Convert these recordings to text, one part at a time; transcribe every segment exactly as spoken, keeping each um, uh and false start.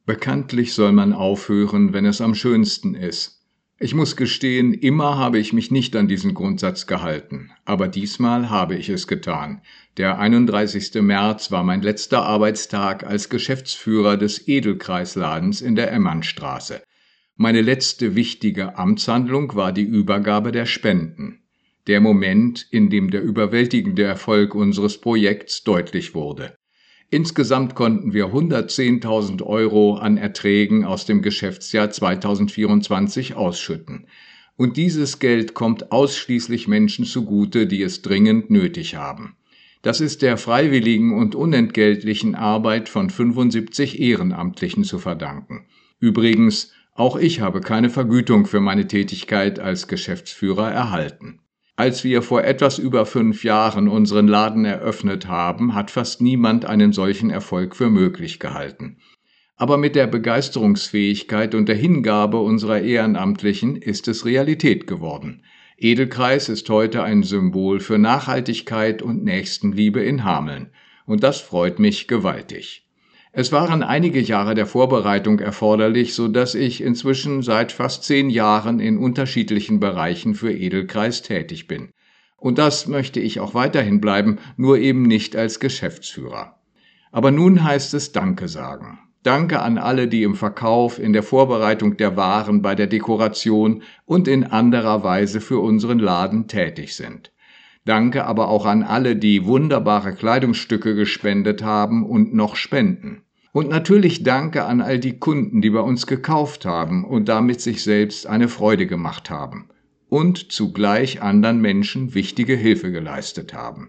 Bekanntlich soll man aufhören, wenn es am schönsten ist. Ich muss gestehen, immer habe ich mich nicht an diesen Grundsatz gehalten, aber diesmal habe ich es getan. Der einunddreißigste März war mein letzter Arbeitstag als Geschäftsführer des Edelkreisladens in der Emmernstraße. Meine letzte wichtige Amtshandlung war die Übergabe der Spenden. Der Moment, in dem der überwältigende Erfolg unseres Projekts deutlich wurde. Insgesamt konnten wir hundertzehntausend Euro an Erträgen aus dem Geschäftsjahr zweitausendvierundzwanzig ausschütten. Und dieses Geld kommt ausschließlich Menschen zugute, die es dringend nötig haben. Das ist der freiwilligen und unentgeltlichen Arbeit von fünfundsiebzig Ehrenamtlichen zu verdanken. Übrigens, auch ich habe keine Vergütung für meine Tätigkeit als Geschäftsführer erhalten. Als wir vor etwas über fünf Jahren unseren Laden eröffnet haben, hat fast niemand einen solchen Erfolg für möglich gehalten. Aber mit der Begeisterungsfähigkeit und der Hingabe unserer Ehrenamtlichen ist es Realität geworden. Edelkreis ist heute ein Symbol für Nachhaltigkeit und Nächstenliebe in Hameln. Und das freut mich gewaltig. Es waren einige Jahre der Vorbereitung erforderlich, so dass ich inzwischen seit fast zehn Jahren in unterschiedlichen Bereichen für Edelkreis tätig bin. Und das möchte ich auch weiterhin bleiben, nur eben nicht als Geschäftsführer. Aber nun heißt es Danke sagen. Danke an alle, die im Verkauf, in der Vorbereitung der Waren, bei der Dekoration und in anderer Weise für unseren Laden tätig sind. Danke aber auch an alle, die wunderbare Kleidungsstücke gespendet haben und noch spenden. Und natürlich danke an all die Kunden, die bei uns gekauft haben und damit sich selbst eine Freude gemacht haben und zugleich anderen Menschen wichtige Hilfe geleistet haben.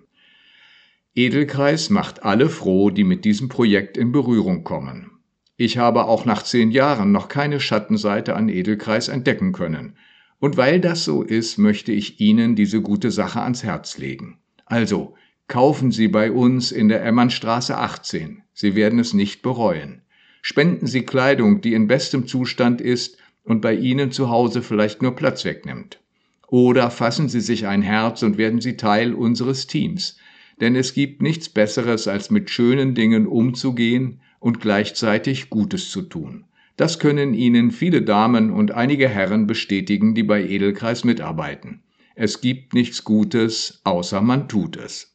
Edelkreis macht alle froh, die mit diesem Projekt in Berührung kommen. Ich habe auch nach zehn Jahren noch keine Schattenseite an Edelkreis entdecken können. Und weil das so ist, möchte ich Ihnen diese gute Sache ans Herz legen. Also, kaufen Sie bei uns in der Emmernstraße achtzehn. Sie werden es nicht bereuen. Spenden Sie Kleidung, die in bestem Zustand ist und bei Ihnen zu Hause vielleicht nur Platz wegnimmt. Oder fassen Sie sich ein Herz und werden Sie Teil unseres Teams. Denn es gibt nichts Besseres, als mit schönen Dingen umzugehen und gleichzeitig Gutes zu tun. Das können Ihnen viele Damen und einige Herren bestätigen, die bei Edelkreis mitarbeiten. Es gibt nichts Gutes, außer man tut es.